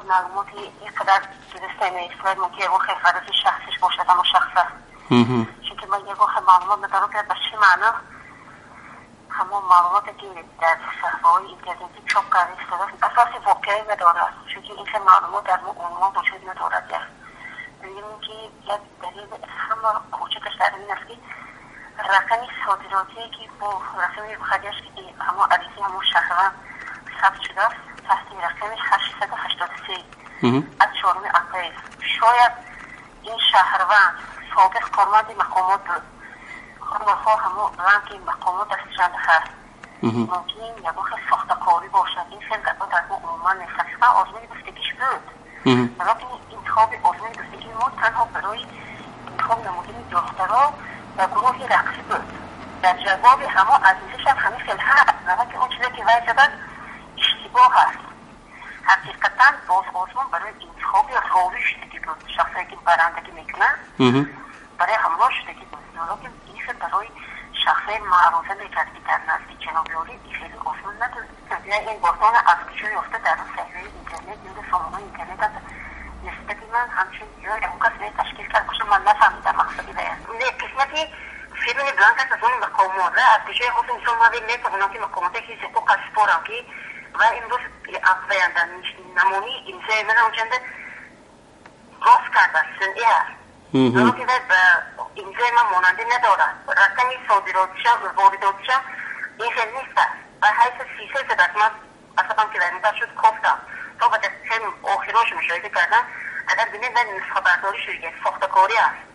معلوماتی اینقدر درست نیست، ممکنه یه خیلی غرض شخصیش باشد اما شخص است. چون که من یه خیلی معلومات ندارم که به چه معنا همون معلوماتی که در صفحه‌های اینترنتی چاپ کرده شده اساس واقعی ندارد، چون که این خیلی معلومات در عموم وجود ندارد. می‌بینیم که یک دلیل همه کوچکش در این است که رقم صادراتی که با رقم خریدش که همون عریضه همون شهروند ثبت شده است تحت رقم 883 از 4 اپریل. شاید این شهروند سابق کارمند مقامات بود، خواهر همون رنگ مقامات دستشان هست، ممکن یک وقت ساختکاری باشد. این خیلی در عموما نیست. آزمون گفتگیش بود، ولی انتخاب آزمون گفتگی ما تنها برای انتخاب نمودن دخترها و گروه رقصی بود. در جواب همه عزیزش هم همین خیلی هست، ولی اون چیزی که وای زدن اشتباه هست. حقیقتا باز آزمون برای انتخاب راوی شدگی بود، شخصی که برندگی میکنن برای همراه شدگی بود، ولی این خیلی برای شخصی معروضه میکرد که در نزدیک جنابیاری این خیلی آزمون ندارد. این بحران از کشوری افته در صحنه اینترنت یا سامانه اینترنت است. نسبت من همچین یا اون کسی تشکیل کرد باشم من نفهمیدم مقصدی باید نه قسمتی فیلم بلانک است از اون مقامات از کشوری خود انسان ماوی میتونم که مقاماتی که سپو قصفورم که و امروز افزایندن نمونی امضای من اونجنده راست کرده سنعی هست، اما که امضای من ماننده ندارد. رقمی صادراتشم وارداتشم این خیلی نیست است. و حیث 300 درصد من اصلا که در این شد کفتم تا به دقیقه آخراش مشاهده کردم اگر بینید من نسخه برداری شده ساختکاری است.